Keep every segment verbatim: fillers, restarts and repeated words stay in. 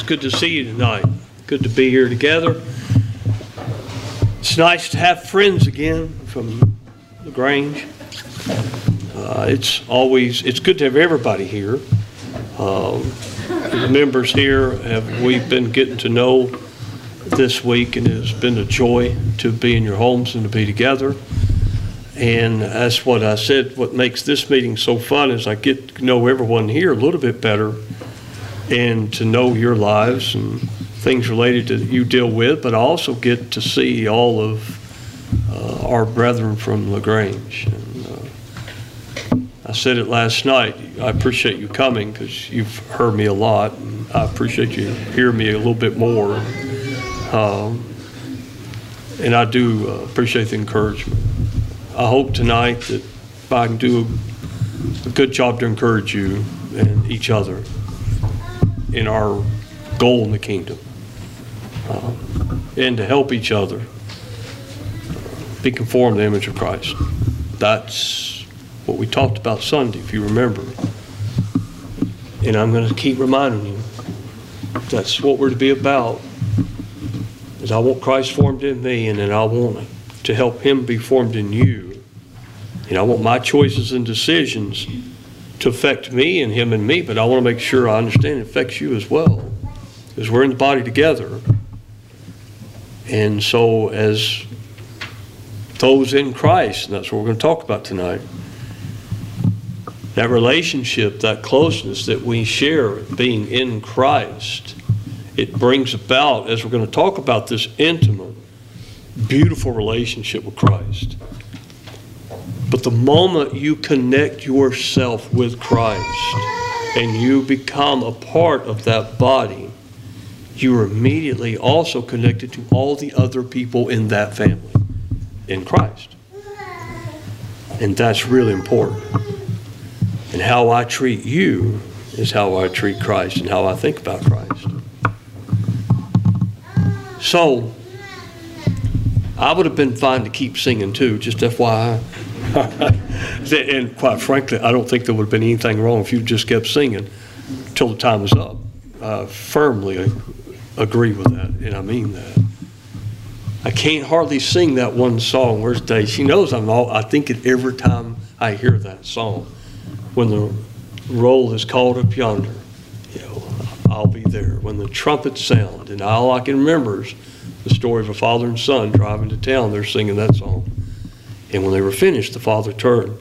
good to see you tonight. Good to be here together. It's nice to have friends again from LaGrange. Uh, it's always, it's good to have everybody here. Um, the members here have, we've been getting to know this week, and it's been a joy to be in your homes and to be together. And that's what I said, what makes this meeting so fun is I get to know everyone here a little bit better and to know your lives and things related to that you deal with, but I also get to see all of uh, our brethren from LaGrange. And, uh, I said it last night, I appreciate you coming because you've heard me a lot, and I appreciate you hearing me a little bit more. Um, and I do uh, appreciate the encouragement. I hope tonight that I can do a, a good job to encourage you and each other in our goal in the kingdom, uh, and to help each other be conformed to the image of Christ. That's what we talked about Sunday, if you remember. And I'm going to keep reminding you, that's what we're to be about. Is I want Christ formed in me, and then I want to help him be formed in you. And I want my choices and decisions to affect me and him and me, but I want to make sure I understand it affects you as well, because we're in the body together. And so as those in Christ, and that's what we're going to talk about tonight, that relationship, that closeness that we share being in Christ, it brings about, as we're going to talk about, this intimate, beautiful relationship with Christ. But the moment you connect yourself with Christ and you become a part of that body, you are immediately also connected to all the other people in that family in Christ. And that's really important. And how I treat you is how I treat Christ and how I think about Christ. So, I would have been fine to keep singing too, just F Y I. And quite frankly, I don't think there would have been anything wrong if you just kept singing till the time was up. I firmly agree with that, and I mean that. I can't hardly sing that one song. Where's Dave? She knows I'm all, I think it every time I hear that song. When the roll is called up yonder, you know, I'll be there. When the trumpets sound, and all I can remember is the story of a father and son driving to town. They're singing that song. And when they were finished, the father turned.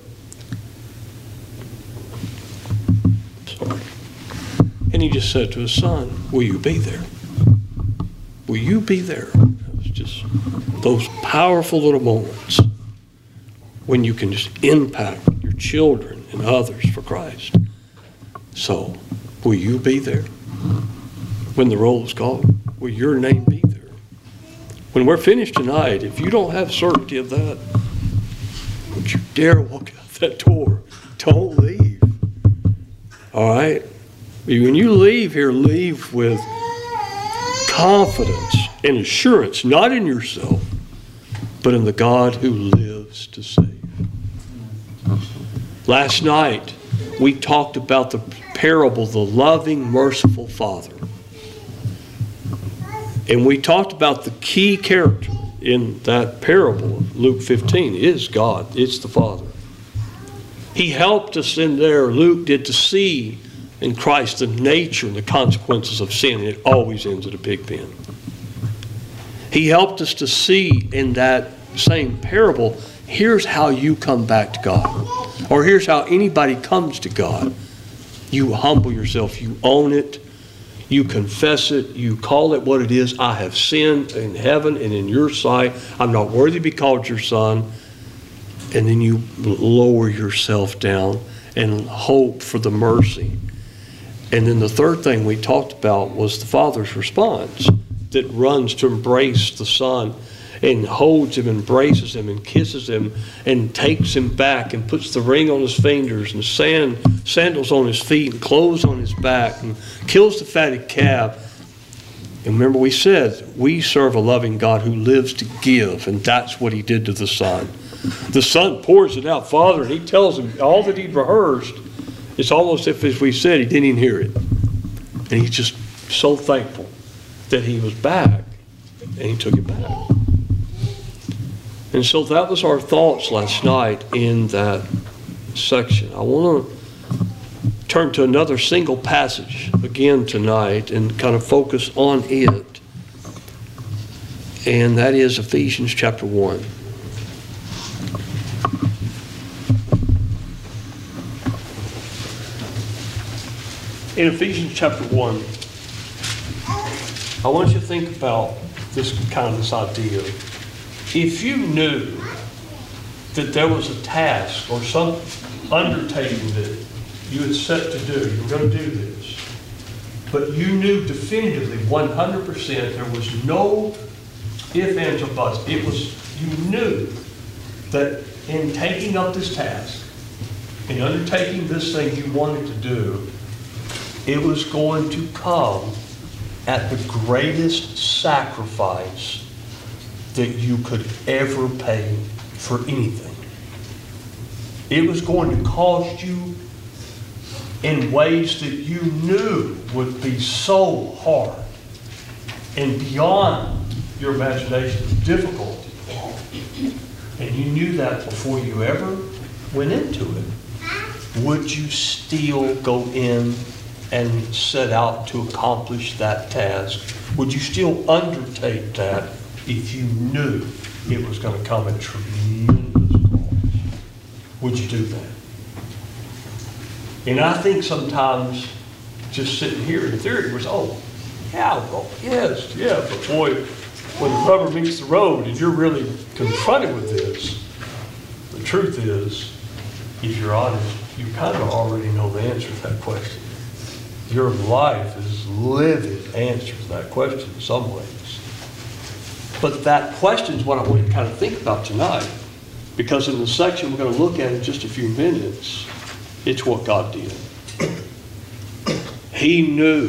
Sorry. And he just said to his son, will you be there? Will you be there? It was just those powerful little moments when you can just impact your children and others for Christ. So, will you be there? When the roll is called, will your name be there? When we're finished tonight, if you don't have certainty of that, don't you dare walk out that door. Don't leave. All right? When you leave here, leave with confidence and assurance, not in yourself, but in the God who lives to save. Last night, we talked about the parable, the loving, merciful Father. And we talked about the key character in that parable of Luke fifteen is God. It's the Father. He helped us in there, Luke did, to see in Christ the nature and the consequences of sin. And it always ends at a pig pen. He helped us to see in that same parable, here's how you come back to God. Or here's how anybody comes to God. You humble yourself. You own it. You confess it. You call it what it is. I have sinned in heaven and in your sight. I'm not worthy to be called your son. And then you lower yourself down and hope for the mercy. And then the third thing we talked about was the Father's response that runs to embrace the Son and holds him, embraces him, and kisses him, and takes him back and puts the ring on his fingers and sand, sandals on his feet and clothes on his back and kills the fatted calf. And remember we said, we serve a loving God who lives to give, and that's what he did to the Son. The Son pours it out, Father, and he tells him all that he'd rehearsed. It's almost if, as we said, he didn't even hear it. And he just so thankful that he was back, and he took it back. And so that was our thoughts last night in that section. I want to turn to another single passage again tonight and kind of focus on it. And that is Ephesians chapter one. In Ephesians chapter one, I want you to think about this kind of this idea. If you knew that there was a task or some undertaking that you had set to do, you were going to do this, but you knew definitively one hundred percent there was no ifs, ands, or buts. It was, you knew that in taking up this task, in undertaking this thing you wanted to do, it was going to come at the greatest sacrifice that you could ever pay for anything. It was going to cost you in ways that you knew would be so hard and beyond your imagination, difficult. And you knew that before you ever went into it. Would you still go in and set out to accomplish that task? Would you still undertake that if you knew it was going to come at tremendous cost? Would you do that? And I think sometimes just sitting here in theory was, oh, yeah, well, yes, yeah, but boy, when the rubber meets the road and you're really confronted with this, the truth is, if you're honest, you kind of already know the answer to that question. Your life is living answer to that question in some ways. But that question is what I want you to kind of think about tonight, because in the section we're going to look at in just a few minutes, it's what God did. He knew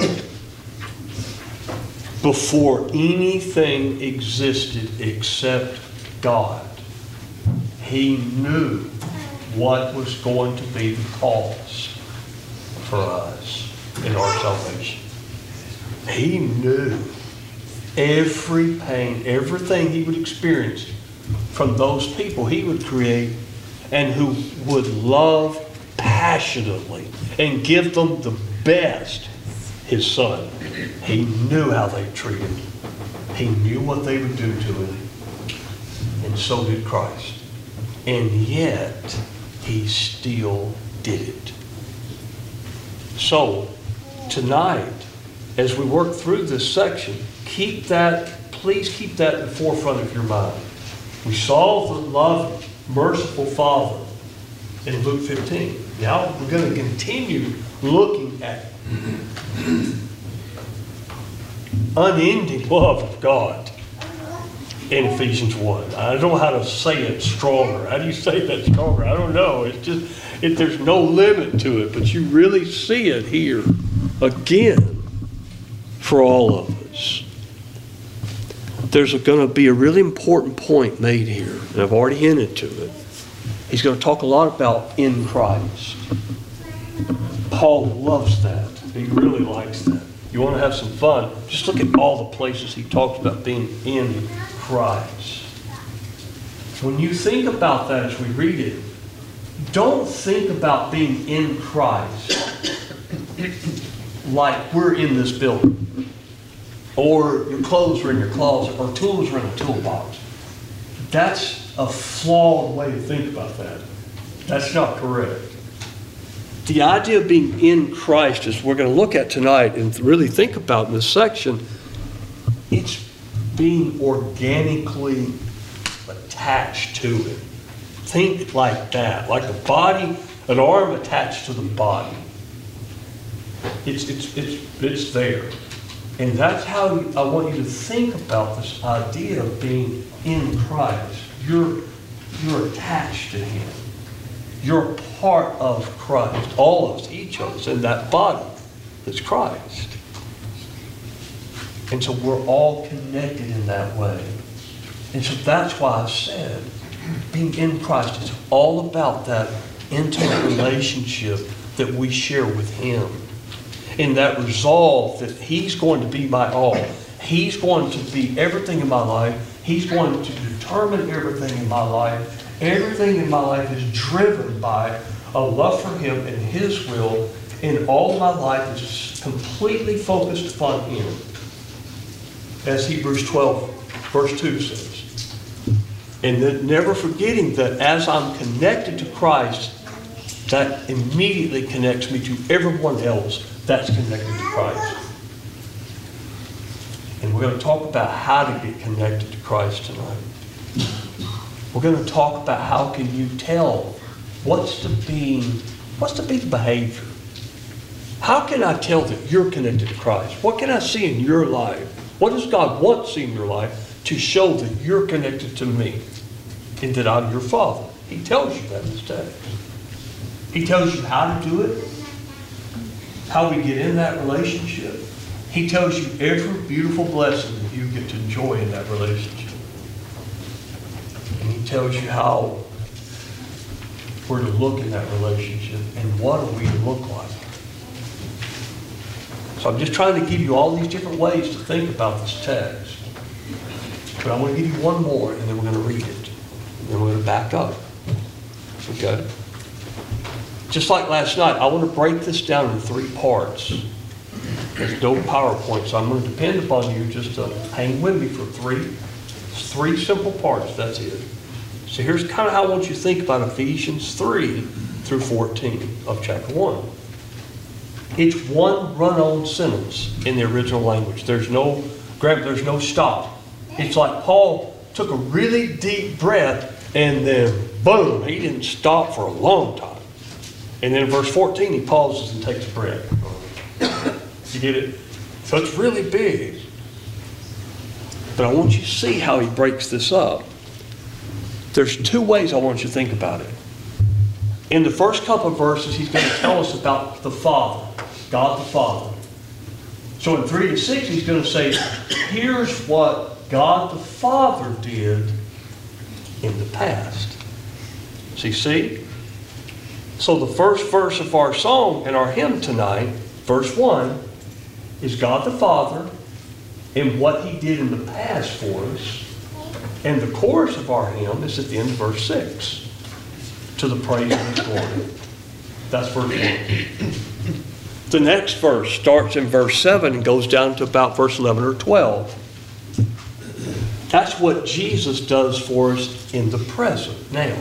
before anything existed except God. He knew what was going to be the cost for us in our salvation. He knew every pain, everything he would experience from those people he would create and who would love passionately and give them the best, his son. He knew how they treated him. He knew what they would do to him. And so did Christ. And yet, he still did it. So, tonight, as we work through this section, keep that, please keep that in the forefront of your mind. We saw the loving, merciful Father in Luke fifteen. Now we're going to continue looking at unending love of God in Ephesians one. I don't know how to say it stronger. How do you say that stronger? I don't know. It's just, it, there's no limit to it, but you really see it here again for all of us. There's going to be a really important point made here, and I've already hinted to it. He's going to talk a lot about in Christ. Paul loves that. He really likes that. You want to have some fun, just look at all the places he talks about being in Christ. When you think about that as we read it, don't think about being in Christ like we're in this building, or your clothes are in your closet, or tools are in a toolbox. That's a flawed way to think about that. That's not correct. The idea of being in Christ, as we're going to look at tonight and really think about in this section, it's being organically attached to it. Think like that, like a body, an arm attached to the body. It's, it's, it's, it's there. And that's how I want you to think about this idea of being in Christ. You're, you're attached to Him. You're part of Christ. All of us, each of us, in that body that's Christ. And so we're all connected in that way. And so that's why I said being in Christ is all about that intimate relationship that we share with Him. in that resolve that He's going to be my all. He's going to be everything in my life. He's going to determine everything in my life. Everything in my life is driven by a love for Him and His will, and all my life is completely focused upon Him. As Hebrews twelve, verse two says. And then never forgetting that as I'm connected to Christ, that immediately connects me to everyone else that's connected to Christ. And we're going to talk about how to get connected to Christ tonight. We're going to talk about how can you tell what's to be, what's to be the behavior. How can I tell that you're connected to Christ? What can I see in your life? What does God want to see in your life to show that you're connected to me and that I'm your Father? He tells you that in this text. He tells you how to do it, how we get in that relationship. He tells you every beautiful blessing that you get to enjoy in that relationship. And He tells you how we're to look in that relationship and what are we to look like. So I'm just trying to give you all these different ways to think about this text. But I'm going to give you one more, and then we're going to read it. And then we're going to back up. Okay? Just like last night, I want to break this down into three parts. There's no PowerPoint, so I'm going to depend upon you just to hang with me for three, three simple parts. That's it. So here's kind of how I want you to think about Ephesians three through fourteen of chapter one. It's one run-on sentence in the original language. There's no there's no stop. It's like Paul took a really deep breath and then boom, he didn't stop for a long time. And then in verse fourteen, he pauses and takes a breath. You get it? So it's really big. But I want you to see how he breaks this up. There's two ways I want you to think about it. In the first couple of verses, he's going to tell us about the Father, God the Father. So in three to six, he's going to say, here's what God the Father did in the past. So you see? So the first verse of our song and our hymn tonight, verse one, is God the Father and what He did in the past for us. And the chorus of our hymn is at the end of verse six, to the praise of His glory. That's verse one. The next verse starts in verse seven and goes down to about verse eleven or twelve. That's what Jesus does for us in the present, now.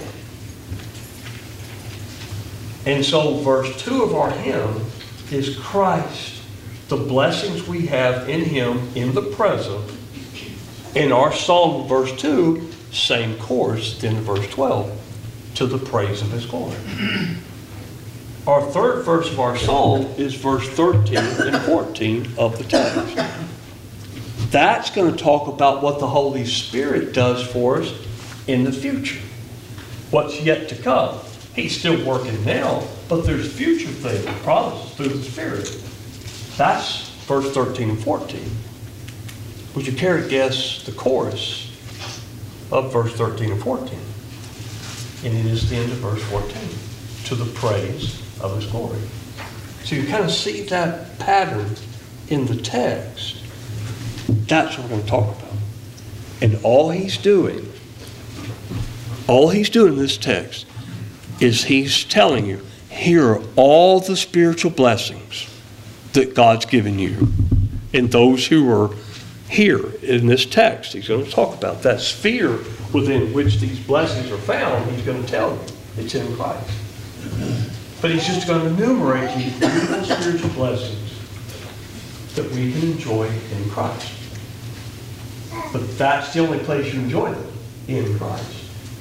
And so verse two of our hymn is Christ, the blessings we have in Him in the present. In our song, verse two, same chorus, then verse twelve, to the praise of His glory. Our third verse of our song is verse thirteen and fourteen of the text. That's going to talk about what the Holy Spirit does for us in the future. What's yet to come. He's still working now, but there's future things, promises through the Spirit. That's verse thirteen and fourteen. Would you care to guess the chorus of verse thirteen and fourteen? And it is the end of verse fourteen. To the praise of His glory. So you kind of see that pattern in the text. That's what we're going to talk about. And all he's doing, all he's doing in this text is he's telling you, here are all the spiritual blessings that God's given you. And those who are here in this text, he's going to talk about that sphere within which these blessings are found. He's going to tell you it's in Christ. But he's just going to enumerate these beautiful spiritual blessings that we can enjoy in Christ. But that's the only place you enjoy them, in Christ.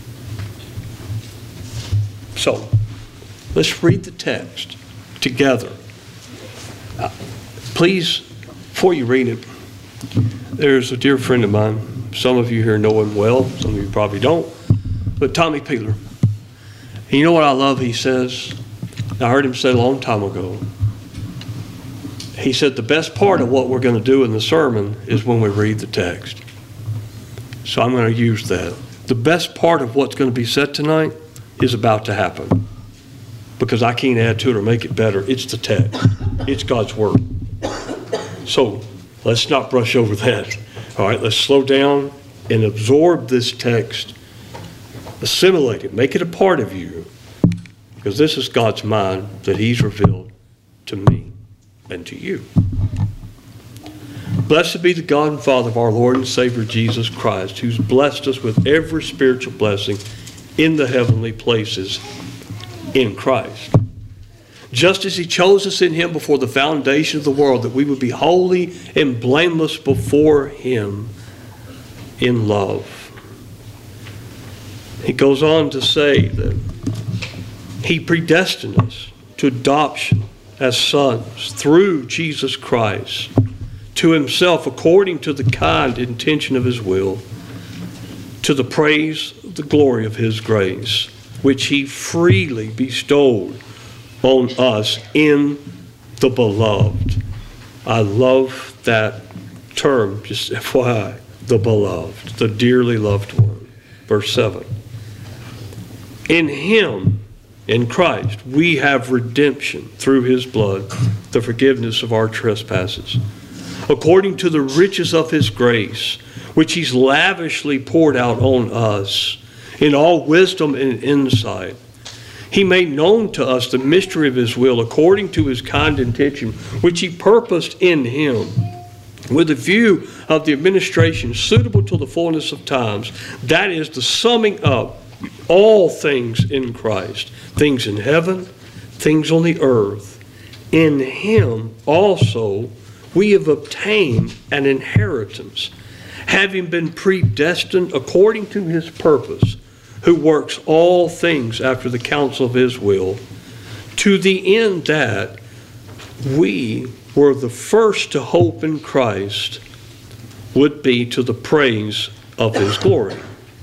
So, let's read the text together. Uh, please, before you read it, there's a dear friend of mine. Some of you here know him well. Some of you probably don't. But Tommy Peeler. And you know what I love? He says, I heard him say a long time ago. He said the best part of what we're going to do in the sermon is when we read the text. So I'm going to use that. The best part of what's going to be said tonight is about to happen. Because I can't add to it or make it better. It's the text. It's God's Word. So let's not brush over that. All right, let's slow down and absorb this text. Assimilate it. Make it a part of you. Because this is God's mind that He's revealed to me and to you. Blessed be the God and Father of our Lord and Savior Jesus Christ, who's blessed us with every spiritual blessing in the heavenly places in Christ. Just as He chose us in Him before the foundation of the world, that we would be holy and blameless before Him in love. He goes on to say that He predestined us to adoption as sons through Jesus Christ to Himself according to the kind intention of His will, to the praise, the glory of His grace, which He freely bestowed on us in the beloved. I love that term, just F Y I, the beloved, the dearly loved one. Verse seven. In Him, in Christ, we have redemption through His blood, the forgiveness of our trespasses, according to the riches of His grace, which He's lavishly poured out on us in all wisdom and insight. He made known to us the mystery of His will according to His kind intention, which He purposed in Him, with a view of the administration suitable to the fullness of times. That is the summing up all things in Christ, things in heaven, things on the earth. In Him also we have obtained an inheritance, having been predestined according to His purpose, who works all things after the counsel of His will, to the end that we were the first to hope in Christ would be to the praise of His glory.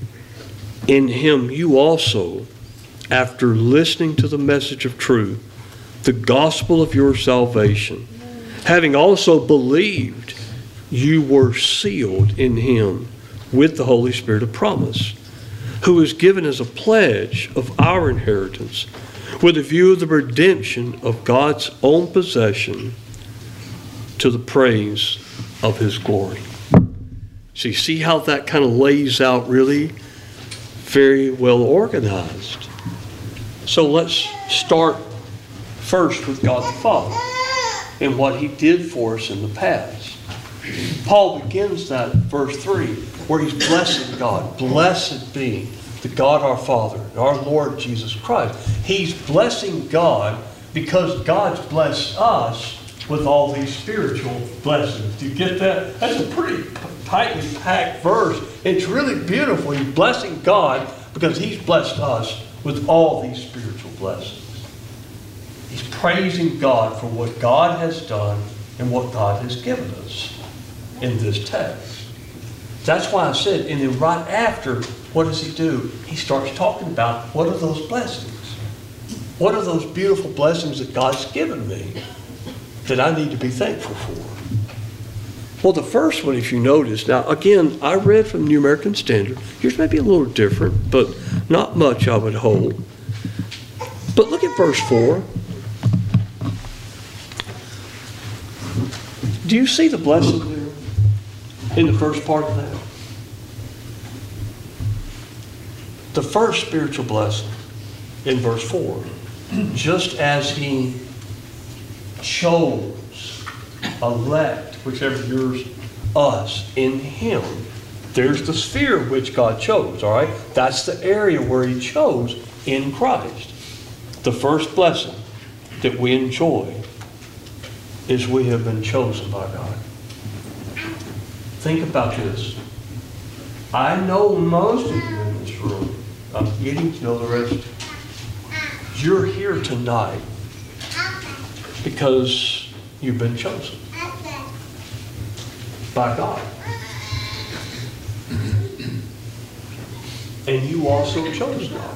In Him you also, after listening to the message of truth, the gospel of your salvation, having also believed, you were sealed in Him with the Holy Spirit of promise, who is given as a pledge of our inheritance, with a view of the redemption of God's own possession, to the praise of His glory. So you see how that kind of lays out really very well organized. So let's start first with God the Father and what He did for us in the past. Paul begins that at verse three, where he's blessing God. Blessed be the God our Father and our Lord Jesus Christ. He's blessing God because God's blessed us with all these spiritual blessings. Do you get that? That's a pretty tightly packed verse. It's really beautiful. He's blessing God because He's blessed us with all these spiritual blessings. He's praising God for what God has done and what God has given us in this text. That's why I said, and then right after, what does He do? He starts talking about what are those blessings? What are those beautiful blessings that God's given me that I need to be thankful for? Well, the first one, if you notice, now again, I read from the New American Standard. Yours may be a little different, but not much I would hold. But look at verse four. Do you see the blessing there in the first part of that? The first spiritual blessing in verse four, just as He chose, elect, whichever yours, us, in Him. There's the sphere which God chose, all right? That's the area where He chose in Christ. The first blessing that we enjoy is we have been chosen by God. Think about this. I know most of you in this room. I'm getting to know the rest. You're here tonight because you've been chosen by God. And you also chose God.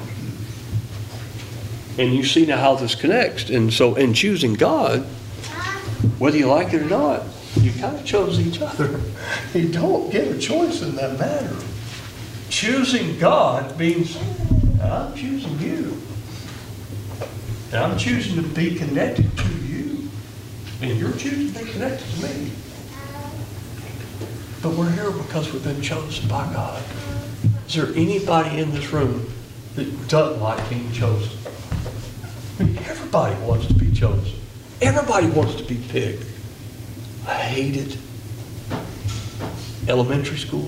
And you see now how this connects. And so in choosing God, whether you like it or not, you kind of chose each other. You don't get a choice in that matter. Choosing God means I'm choosing you. And I'm choosing to be connected to you And you're choosing to be connected to me. But we're here because we've been chosen by God. Is there anybody in this room that doesn't like being chosen? I mean, everybody wants to be chosen. Everybody wants to be picked. I hated elementary school.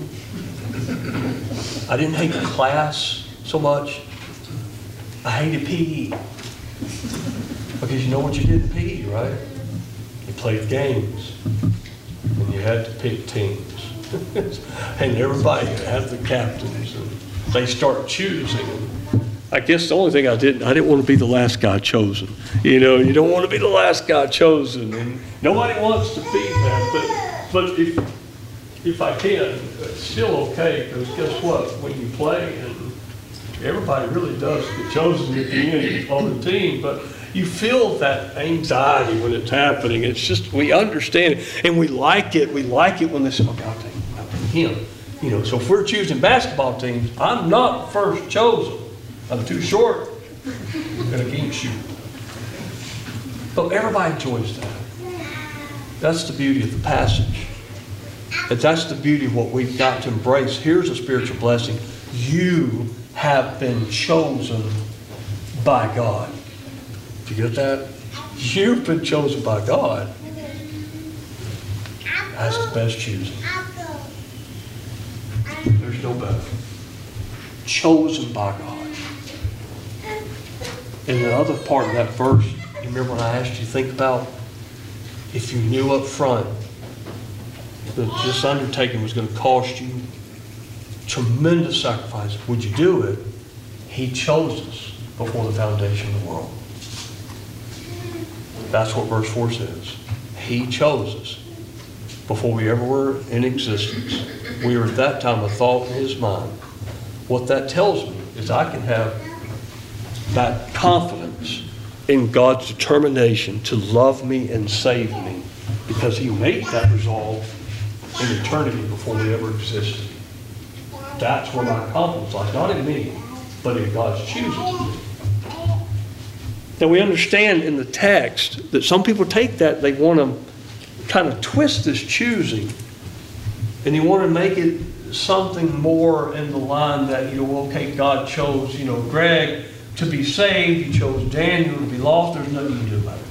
I didn't hate class so much. I hated P E. Because you know what you did in P E, right? You played games. And you had to pick teams. And everybody had the captains. And they start choosing. I guess the only thing I didn't, I didn't want to be the last guy chosen. You know, you don't want to be the last guy chosen. And nobody wants to be that. But, but if, if I can, it's still okay. Because guess what? When you play, and everybody really does get chosen at the end on the team. But you feel that anxiety when it's happening. It's just, we understand it. And we like it. We like it when they say, okay, I'll take, I'll take him. You know, so if we're choosing basketball teams, I'm not first chosen. I'm too short and I can't shoot. But everybody enjoys that. That's the beauty of the passage. And that's the beauty of what we've got to embrace. Here's a spiritual blessing. You have been chosen by God. Did you get that? You've been chosen by God. That's the best choosing. There's no better. Chosen by God. And the other part of that verse, you remember when I asked you to think about, if you knew up front that this undertaking was going to cost you tremendous sacrifice, would you do it? He chose us before the foundation of the world. That's what verse four says. He chose us before we ever were in existence. We were at that time a thought in His mind. What that tells me is I can have that confidence in God's determination to love me and save me because He made that resolve in eternity before we ever existed. That's where my confidence lies, not in me, but in God's choosing. Now we understand in the text that some people take that, they want to kind of twist this choosing, and they want to make it something more in the line that, you know, okay, God chose, you know, Greg to be saved, He chose Daniel to be lost, there's nothing you can do about it.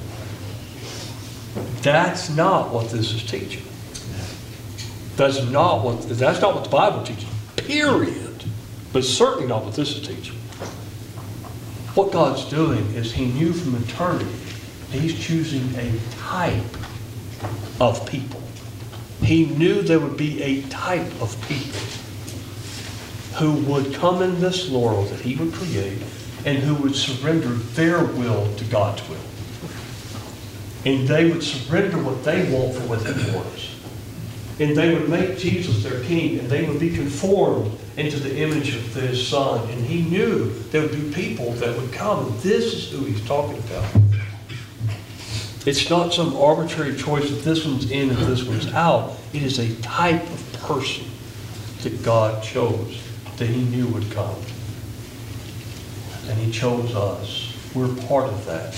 That's not what this is teaching. That's not what, that's not what the Bible teaches, period. But certainly not what this is teaching. What God's doing is He knew from eternity He's choosing a type of people. He knew there would be a type of people who would come in this world that He would create and who would surrender their will to God's will. And they would surrender what they want for what He wants. And they would make Jesus their king, and they would be conformed into the image of His Son. And He knew there would be people that would come, and this is who He's talking about. It's not some arbitrary choice that this one's in and this one's out. It is a type of person that God chose, that He knew would come. And He chose us. We're part of that.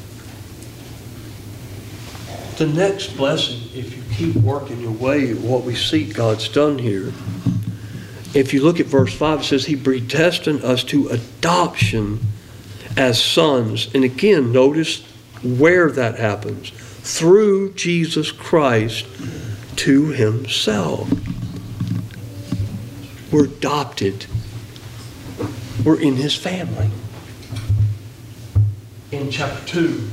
The next blessing, if you keep working your way at what we see God's done here, if you look at verse five, it says He predestined us to adoption as sons. And again, notice where that happens. Through Jesus Christ to Himself. We're adopted. We're in His family. In chapter two,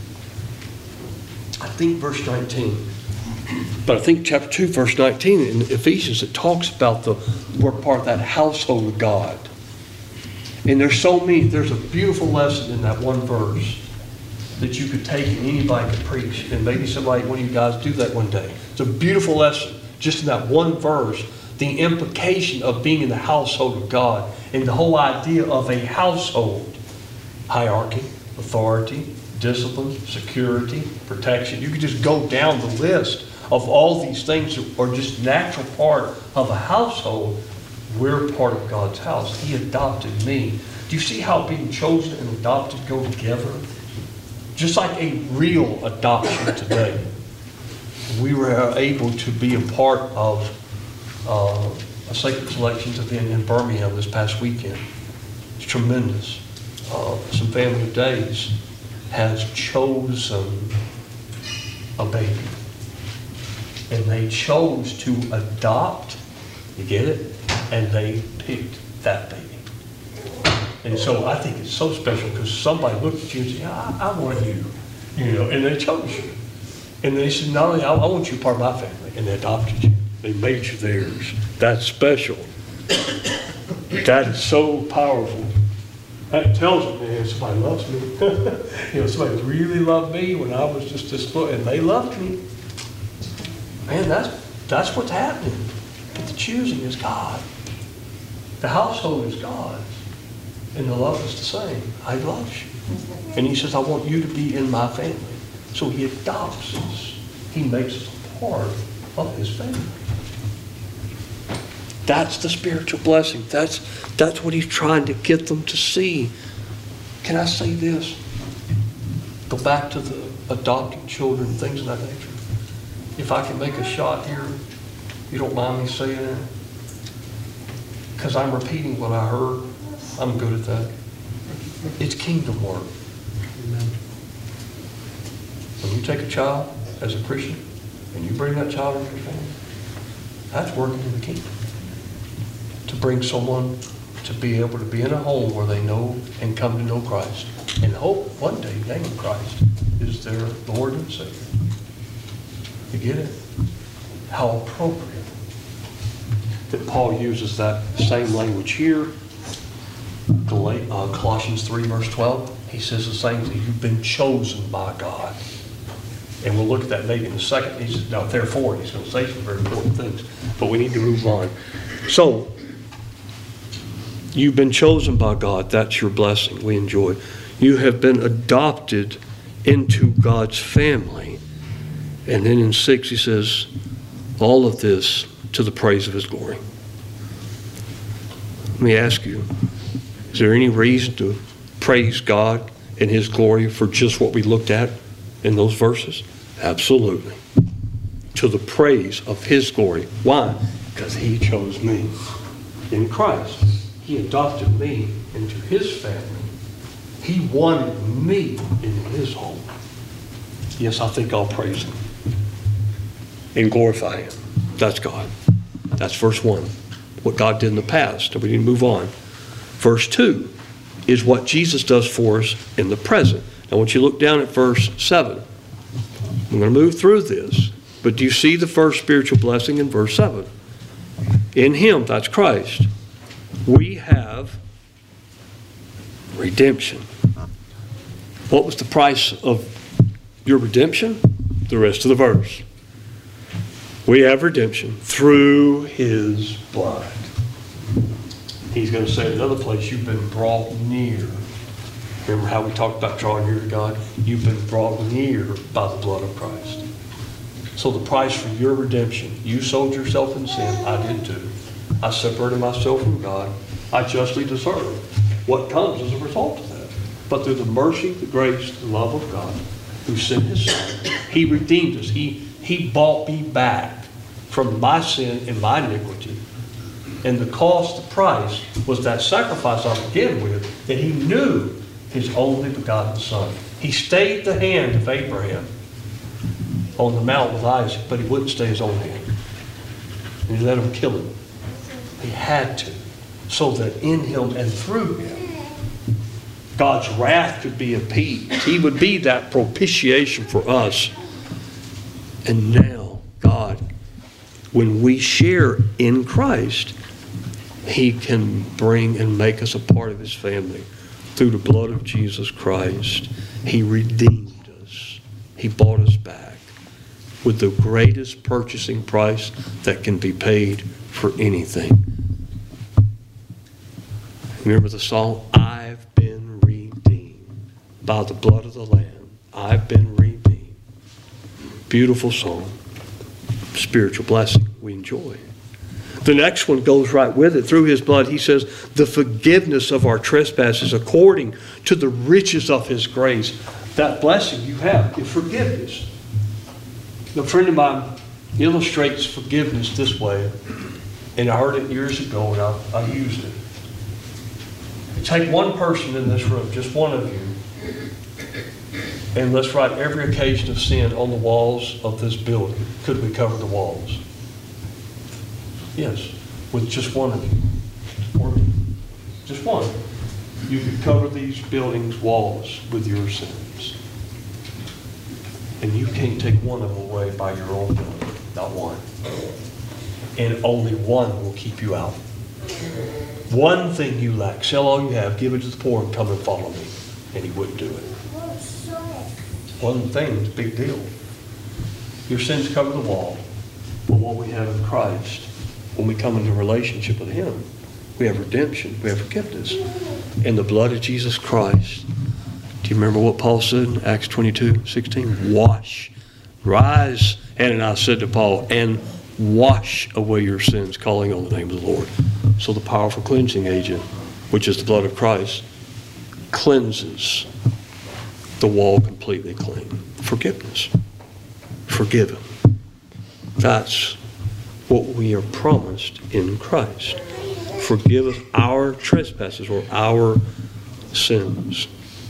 I think verse nineteen, but I think chapter two, verse nineteen in Ephesians, it talks about the, we're part of that household of God. And there's so many, there's a beautiful lesson in that one verse that you could take and anybody could preach. And maybe somebody, one of you guys, do that one day. It's a beautiful lesson, just in that one verse, the implication of being in the household of God and the whole idea of a household. Hierarchy, authority, discipline, security, protection. You could just go down the list of all these things that are just natural part of a household. We're part of God's house. He adopted me. Do you see how being chosen and adopted go together? just like a real adoption today. We were able to be a part of uh, a Sacred Collections event in Birmingham this past weekend. It's tremendous. Uh, some Family of Days has chosen a baby. And they chose to adopt, you get it? And they picked that baby. And so I think it's so special because somebody looked at you and said, I, I want you, you know, and they chose you. And they said, not only I, I want you part of my family, and they adopted you. They made you theirs. That's special. That is so powerful. That tells me, man, somebody loves me. You know, somebody really loved me when I was just this little, and they loved me. Man, that's that's what's happening. But the choosing is God. The household is God's. And the love is the same. I love you. And he says, I want you to be in my family. So he adopts us. He makes us a part of his family. That's the spiritual blessing. That's, that's what he's trying to get them to see. Can I say this? Go back to the adopting children, things of that nature. If I can make a shot here, you don't mind me saying it? Because I'm repeating what I heard. I'm good at that. It's kingdom work. Amen. When you take a child as a Christian and you bring that child into your family, that's working in the kingdom. To bring someone to be able to be in a home where they know and come to know Christ and hope one day name Christ is their Lord and Savior. You get it? How appropriate that Paul uses that same language here. Colossians three verse twelve, he says the same thing. You've been chosen by God. And we'll look at that maybe in a second. He says, now therefore, he's going to say some very important things. But we need to move on. So, you've been chosen by God. That's your blessing. We enjoy. You have been adopted into God's family. And then in six he says, all of this to the praise of his glory. Let me ask you, is there any reason to praise God and his glory for just what we looked at in those verses? Absolutely. To the praise of his glory. Why? Because he chose me in Christ. He adopted me into his family. He wanted me in his home. Yes, I think I'll praise him and glorify him. That's God. That's verse one. What God did in the past. And we need to move on. Verse two is what Jesus does for us in the present. Now, I want you to look down at verse seven. I'm going to move through this. But do you see the first spiritual blessing in verse seven? In him, that's Christ, we have redemption. What was the price of your redemption? The rest of the verse. We have redemption through his blood. He's going to say in another place, you've been brought near. Remember how we talked about drawing near to God? You've been brought near by the blood of Christ. So the price for your redemption, you sold yourself in sin. I did too. I separated myself from God. I justly deserve what comes as a result of that. But through the mercy, the grace, the love of God, who sent his son, he redeemed us. He, he bought me back from my sin and my iniquity. And the cost, the price, was that sacrifice I began with, that he knew his only begotten son. He stayed the hand of Abraham on the mount with Isaac, but he wouldn't stay his own hand. And he let him kill him. He had to, so that in him and through him, God's wrath could be appeased. He would be that propitiation for us. And now, God, when we share in Christ, he can bring and make us a part of his family through the blood of Jesus Christ. He redeemed us. He bought us back with the greatest purchasing price that can be paid for anything. Remember the song, I've been redeemed by the blood of the Lamb. I've been redeemed. Beautiful song. Spiritual blessing we enjoy. The next one goes right with it. Through his blood, he says, the forgiveness of our trespasses according to the riches of his grace. that blessing you have is forgiveness. A friend of mine illustrates forgiveness this way, and I heard it years ago, and I, I used it. Take one person in this room, just one of you, and let's write every occasion of sin on the walls of this building. Could we cover the walls? Yes, with just one of you. Or just one. You could cover these buildings' walls with your sins. And you can't take one of them away by your own building. Not one. And only one will keep you out. One thing you lack, sell all you have, give it to the poor, and come and follow me. And he wouldn't do it. One thing is a big deal. Your sins cover the wall. But what we have in Christ, when we come into relationship with him, we have redemption, we have forgiveness. In the blood of Jesus Christ. Do you remember what Paul said in Acts twenty-two sixteen? Wash. Rise, Ananias said to Paul, and wash away your sins, calling on the name of the Lord. So the powerful cleansing agent, which is the blood of Christ, cleanses the wall completely clean. Forgiveness. Forgiven. That's what we are promised in Christ. Forgive us our trespasses or our sins.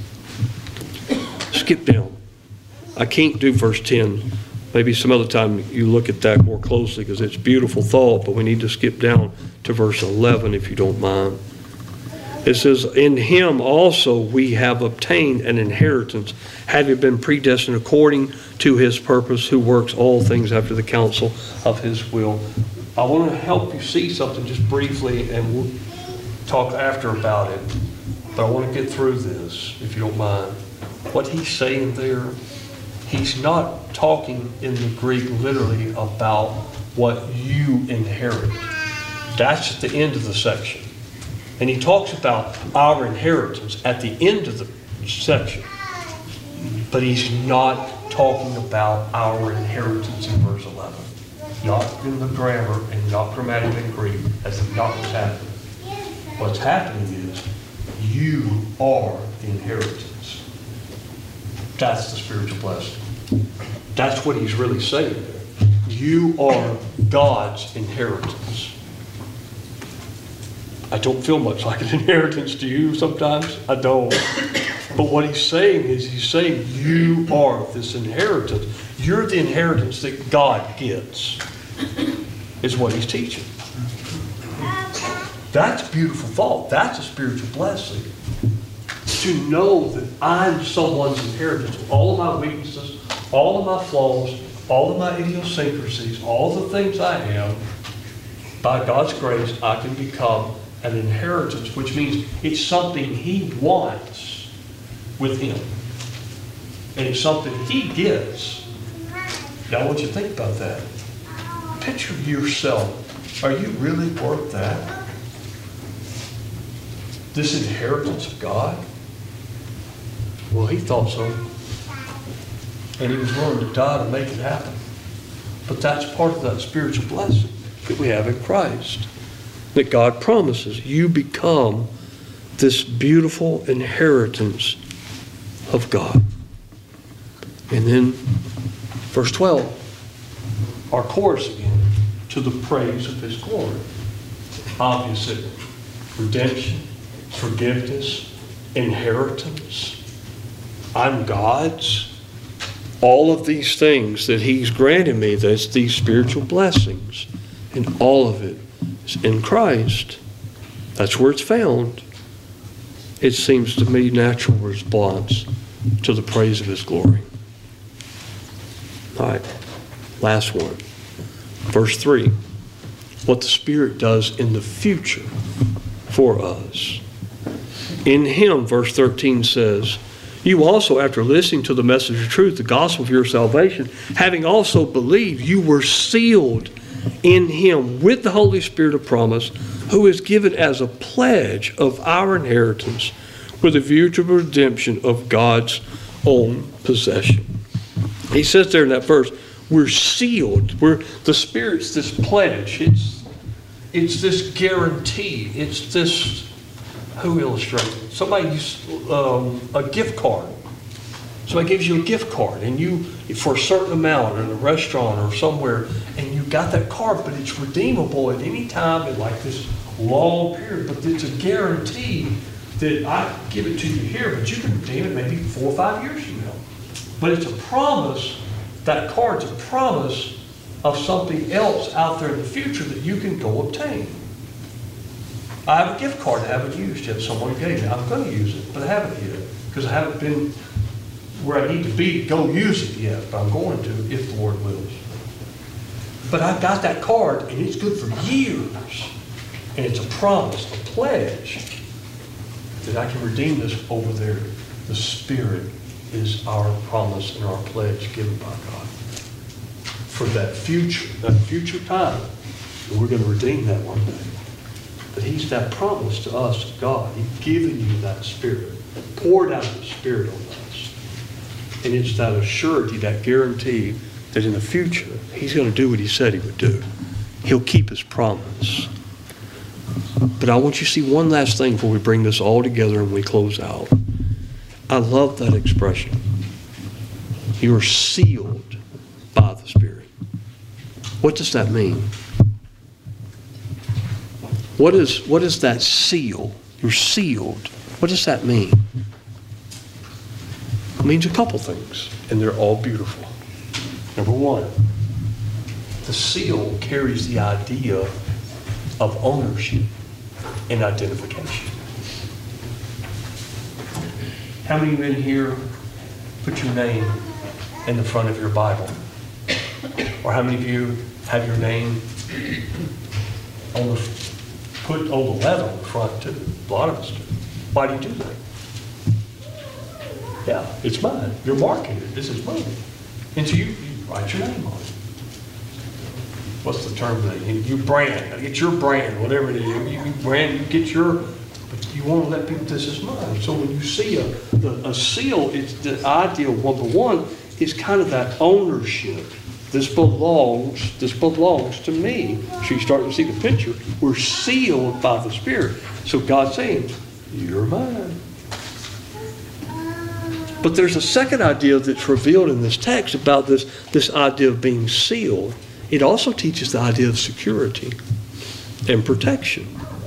Skip down. I can't do verse ten. Maybe some other time you look at that more closely because it's a beautiful thought, but we need to skip down to verse eleven if you don't mind. It says, in him also we have obtained an inheritance, having been predestined according to his purpose, who works all things after the counsel of his will. I want to help you see something just briefly, and we'll talk after about it. But I want to get through this, if you don't mind. What he's saying there, he's not talking in the Greek literally about what you inherit. That's at the end of the section. And he talks about our inheritance at the end of the section. But he's not talking about our inheritance in verse eleven. Not in the grammar and not grammatically in Greek. That's not what's happening. What's happening is you are the inheritance. That's the spiritual blessing. That's what he's really saying there. You are God's inheritance. I don't feel much like an inheritance to you sometimes. I don't. But what he's saying is he's saying you are this inheritance. You're the inheritance that God gets, is what he's teaching. That's a beautiful thought. That's a spiritual blessing. To know that I'm someone's inheritance with all of my weaknesses, all of my flaws, all of my idiosyncrasies, all the things I am, by God's grace, I can become an inheritance, which means it's something he wants with him. And it's something he gets. Now I want you to think about that. Picture yourself. Are you really worth that? This inheritance of God? Well, he thought so. And he was willing to die to make it happen. But that's part of that spiritual blessing that we have in Christ. That God promises you become this beautiful inheritance of God. And then verse twelve, our chorus again, to the praise of his glory. Obviously, redemption, forgiveness, inheritance. I'm God's. All of these things that he's granted me, that's these spiritual blessings. And all of it is in Christ. That's where it's found. It seems to me natural response to the praise of his glory. All right, last one. Verse three. What the Spirit does in the future for us. In him, verse thirteen says, you also, after listening to the message of truth, the gospel of your salvation, having also believed, you were sealed in him with the Holy Spirit of promise, who is given as a pledge of our inheritance with a view to redemption of God's own possession. He says there in that verse, we're sealed. We're, the Spirit's this pledge. It's, it's this guarantee. It's this, who illustrated? Somebody used um, a gift card. Somebody gives you a gift card and you, for a certain amount in a restaurant or somewhere, and you got that card, but it's redeemable at any time in like this long period, but it's a guarantee that I give it to you here, but you can redeem it maybe four or five years from now. But it's a promise, that card's a promise of something else out there in the future that you can go obtain. I have a gift card I haven't used yet. Someone gave me. I'm going to use it, but I haven't yet because I haven't been where I need to be to go use it yet. But I'm going to if the Lord wills. But I've got that card, and it's good for years. And it's a promise, a pledge that I can redeem this over there. The Spirit is our promise and our pledge given by God for that future, that future time. And we're going to redeem that one day. But He's that promise to us, God. He's given you that Spirit, poured out the Spirit on us. And it's that assurity, that guarantee that in the future, He's going to do what He said He would do. He'll keep His promise. But I want you to see one last thing before we bring this all together and we close out. I love that expression. You are sealed by the Spirit. What does that mean? What is, what is that seal? You're sealed. What does that mean? It means a couple things, and they're all beautiful. Number one, the seal carries the idea of ownership and identification. How many of you in here put your name in the front of your Bible? Or how many of you have your name on the put on the letter on the front too? A lot of us do. Why do you do that? Yeah, it's mine. You're marking it. This is mine. And so you, you write your name on it. What's the term that you, you brand? Get your brand, whatever it is. You, you brand, you get your, but you want to let people, this is mine. So when you see a, the, a seal, it's the idea of number one is kind of that ownership. This belongs, this belongs to me. So you start to see the picture. We're sealed by the Spirit. So God's saying, you're mine. But there's a second idea that's revealed in this text about this, this idea of being sealed. It also teaches the idea of security and protection.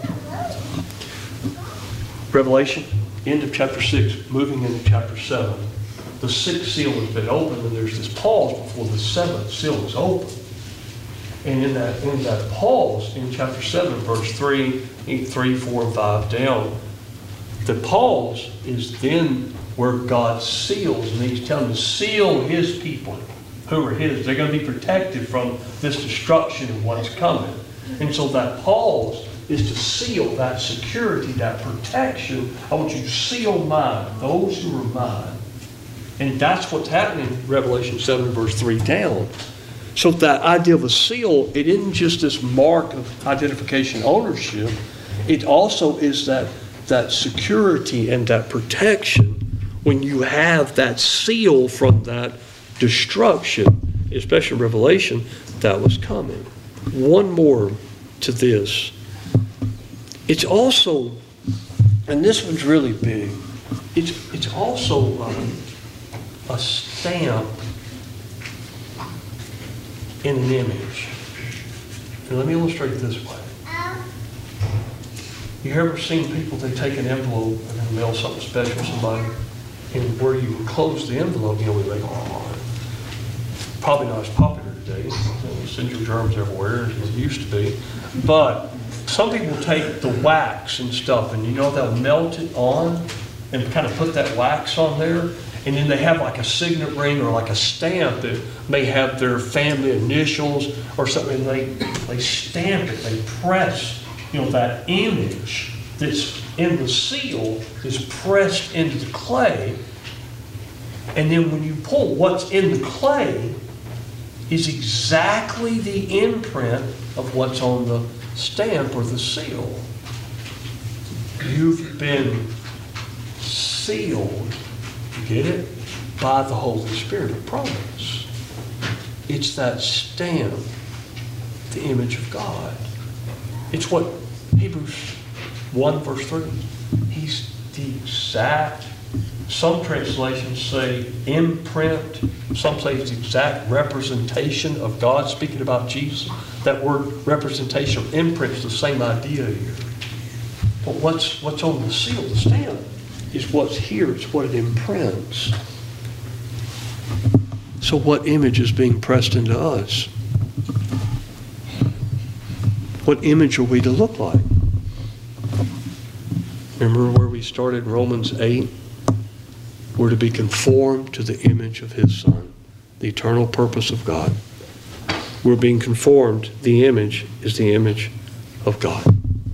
Revelation, end of chapter six, moving into chapter seven. The sixth seal has been opened, and there's this pause before the seventh seal is open. And in that, in that pause, in chapter seven, verse three, three, four, and five down, the pause is then where God seals, and He's telling them to seal His people who are His. They're going to be protected from this destruction and what's coming. And so that pause is to seal that security, that protection. I want you to seal mine, those who are mine. And that's what's happening in Revelation seven, verse three down. So that idea of a seal, it isn't just this mark of identification ownership. It also is that, that security and that protection when you have that seal from that destruction, especially Revelation, that was coming. One more to this. It's also, and this one's really big, it's, it's also um, a stamp in an image. And let me illustrate it this way. You ever seen people, they take an envelope and then mail something special to somebody, and where you close the envelope, you know, we make, oh, probably not as popular today. You send your germs everywhere as it used to be. But some people take the wax and stuff, and you know, they'll melt it on and kind of put that wax on there. And then they have like a signet ring or like a stamp that may have their family initials or something. And they, they stamp it, they press, you know, that image that's in the seal is pressed into the clay. And then when you pull, what's in the clay is exactly the imprint of what's on the stamp or the seal. You've been sealed, you get it? By the Holy Spirit of promise. It's that stamp, the image of God. It's what Hebrews one verse three, He's the exact Some translations say imprint. Some say it's exact representation of God, speaking about Jesus. That word representation or imprint is the same idea here. But what's, what's on the seal, the stamp, is what's here. It's what it imprints. So what image is being pressed into us? What image are we to look like? Remember where we started in Romans eight? We're to be conformed to the image of His Son, the eternal purpose of God. We're being conformed. The image is the image of God.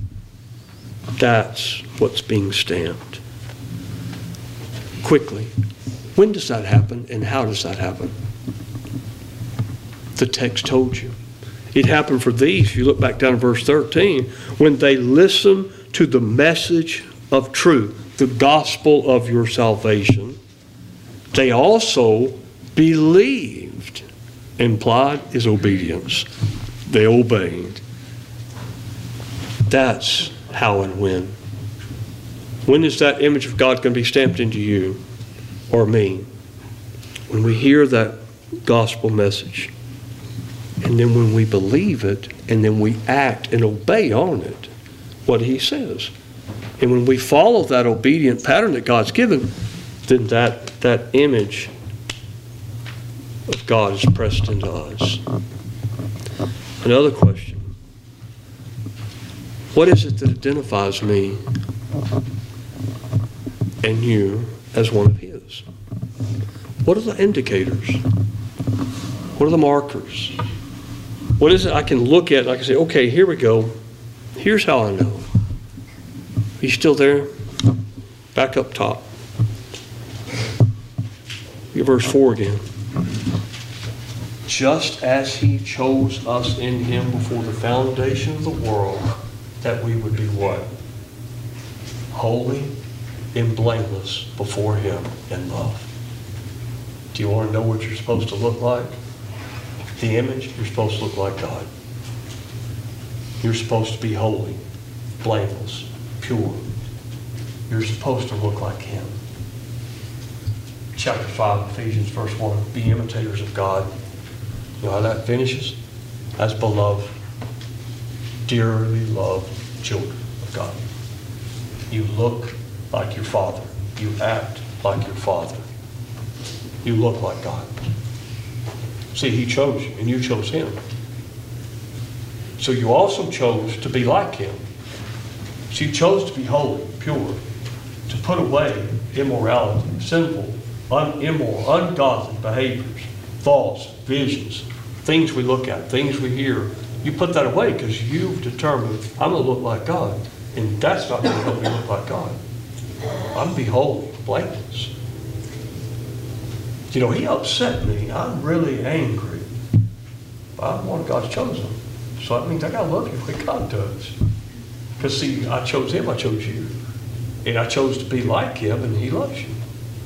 That's what's being stamped. Quickly, when does that happen and how does that happen? The text told you. It happened for these, if you look back down to verse thirteen, when they listen to the message of truth, the gospel of your salvation, they also believed. Implied is obedience. They obeyed. That's how and when. When is that image of God going to be stamped into you or me? When we hear that gospel message. And then when we believe it, and then we act and obey on it, what He says. And when we follow that obedient pattern that God's given, then that, that image of God is pressed into us. Another question. What is it that identifies me and you as one of His? What are the indicators? What are the markers? What is it I can look at and I can say, okay, here we go. Here's how I know. He's still there? Back up top. Look at verse four again. Just as He chose us in Him before the foundation of the world, that we would be what? Holy and blameless before Him in love. Do you want to know what you're supposed to look like? The image, you're supposed to look like God. You're supposed to be holy, blameless, pure. You're supposed to look like Him. Chapter five, Ephesians, verse one, be imitators of God. You know how that finishes? As beloved, dearly loved children of God. You look like your Father. You act like your Father. You look like God. See, He chose you, and you chose Him. So you also chose to be like Him. So you chose to be holy, pure, to put away immorality, sinful, un- immoral, ungodly behaviors, thoughts, visions, things we look at, things we hear. You put that away because you've determined, I'm going to look like God. And that's not going to help me look like God. I'm going to be holy, blameless. You know, He upset me. I'm really angry. But I'm one of God's chosen. So that means I got to love you the way God does. Because see, I chose Him, I chose you. And I chose to be like Him, and He loves you.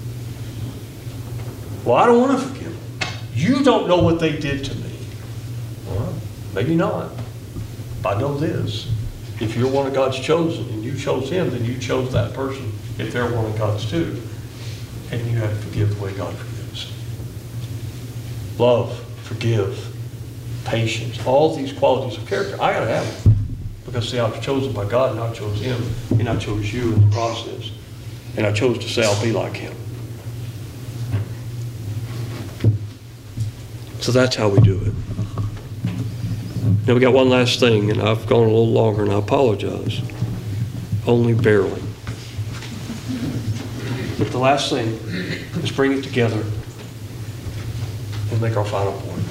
Well, I don't want to forgive them. You don't know what they did to me. Well, maybe not. But I know this. If you're one of God's chosen and you chose Him, then you chose that person if they're one of God's too. And you have to forgive the way God forgives. Love, forgive, patience, all these qualities of character. I got to have them. Because see, I was chosen by God and I chose Him. And I chose you in the process. And I chose to say I'll be like Him. So that's how we do it. Now we got one last thing, and I've gone a little longer, and I apologize. Only barely. But the last thing is bring it together and make our final point.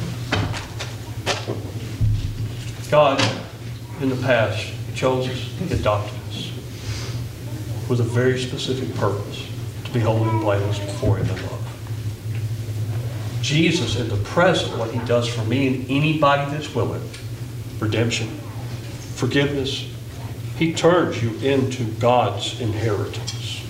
God, in the past, He chose us, He adopted us with a very specific purpose, to be holy and blameless before Him in love. Jesus, in the present, what He does for me and anybody that's willing, redemption, forgiveness, He turns you into God's inheritance.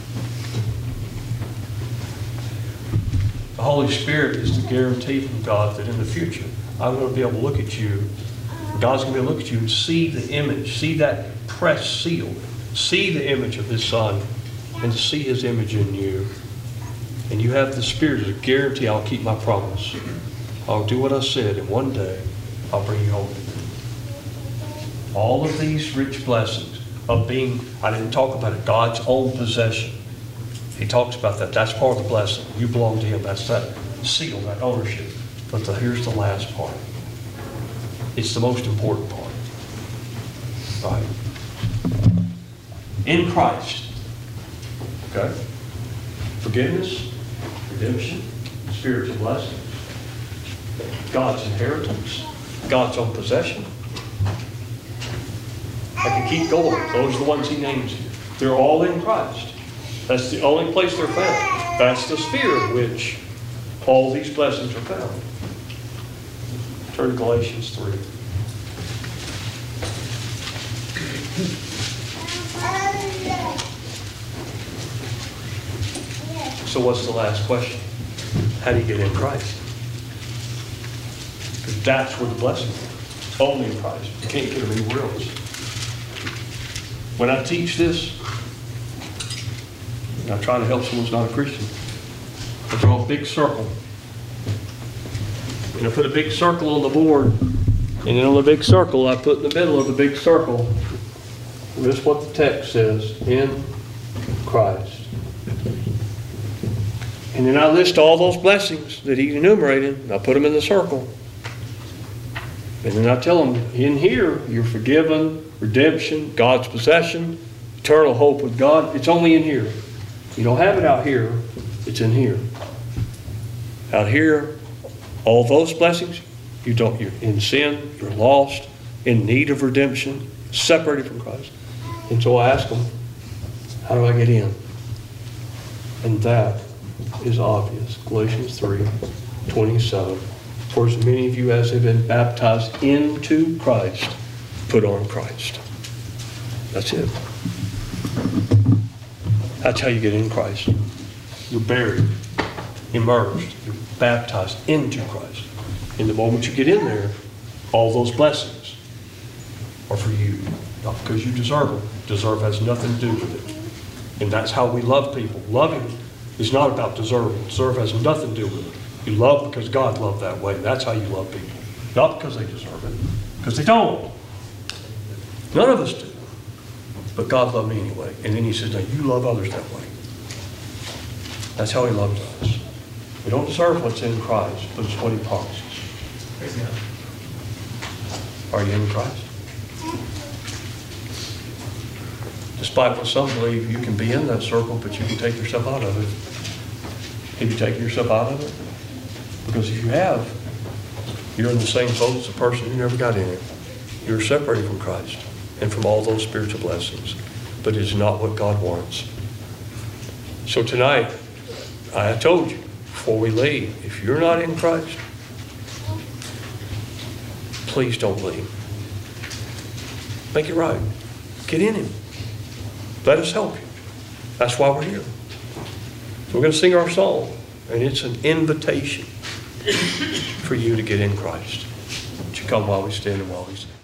The Holy Spirit is the guarantee from God that in the future, I'm going to be able to look at you, God's going to be able to look at you and see the image, see that pressed seal, see the image of His Son, and see His image in you, and you have the Spirit, as a guarantee I'll keep my promise. I'll do what I said, and one day I'll bring you home. All of these rich blessings of being, I didn't talk about it, God's own possession. He talks about that. That's part of the blessing. You belong to Him. That's that seal, that ownership. But the, here's the last part. It's the most important part. Right? In Christ. Okay? Forgiveness, redemption, spiritual blessing, God's inheritance, God's own possession. I can keep going. Those are the ones He names here. They're all in Christ. That's the only place they're found. That's the sphere in which all these blessings are found. Turn to Galatians three. So what's the last question? How do you get in Christ? Because that's where the blessing is. Only in Christ. You can't get them anywhere else. When I teach this, and I try to help someone who's not a Christian, I draw a big circle. And I put a big circle on the board. And then on the big circle, I put in the middle of the big circle, this is what the text says, in Christ. And then I list all those blessings that he enumerated, and I put them in the circle. And then I tell them, in here, you're forgiven, redemption, God's possession, eternal hope with God. It's only in here. You don't have it out here. It's in here. Out here, all those blessings, you don't. You're in sin, you're lost, in need of redemption, separated from Christ. And so I ask them, how do I get in? And that is obvious. Galatians three, twenty-seven. For as many of you as have been baptized into Christ, put on Christ. That's it. That's how you get in Christ. You're buried, immersed, you're baptized into Christ. And the moment you get in there, all those blessings are for you. Not because you deserve them. Deserve has nothing to do with it. And that's how we love people. Loving is not about deserving. Deserve has nothing to do with it. You love because God loved that way. That's how you love people. Not because they deserve it. Because they don't. None of us do. But God loved me anyway. And then he says, now you love others that way. That's how he loves us. We don't deserve what's in Christ, but it's what he promises. Are you in Christ? Despite what some believe, you can be in that circle, but you can take yourself out of it. Have you taken yourself out of it? Because if you have, you're in the same boat as the person who never got in it. You're separated from Christ and from all those spiritual blessings. But it's not what God wants. So tonight, I told you, before we leave, if you're not in Christ, please don't leave. Make it right. Get in him. Let us help you. That's why we're here. So we're going to sing our song, and it's an invitation for you to get in Christ. Would you come while we stand and while we sing?